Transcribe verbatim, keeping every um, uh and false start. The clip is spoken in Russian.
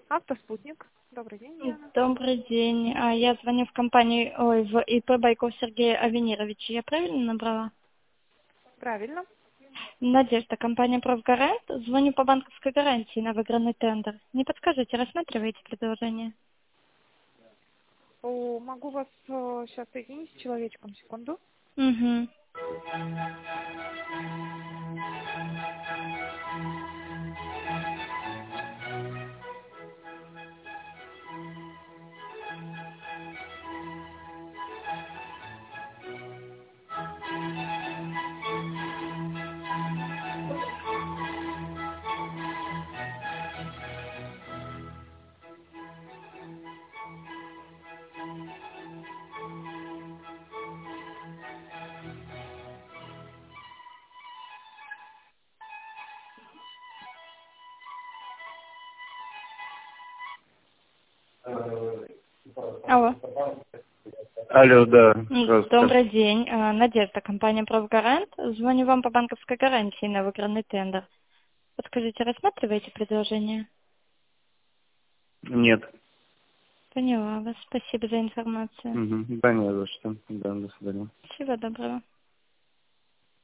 Автоспутник. Добрый день, Диана. Добрый день. А, Я звоню в компанию, ой, в ИП Байков Сергей Авенирович. Я правильно набрала? Правильно. Надежда, компания «Профгарант». Звоню по банковской гарантии на выигранный тендер. Не подскажите, рассматриваете предложение? О, могу вас э, сейчас соединить с человечком, секунду. Угу. Алло. Алло, да, М, здравствуйте. Добрый день. А, Надежда, компания «Профгарант». Звоню вам по банковской гарантии на выигранный тендер. Подскажите, рассматриваете предложение? Нет. Поняла вас. Спасибо за информацию. Угу. Да, не за что. Да, до свидания. Всего доброго.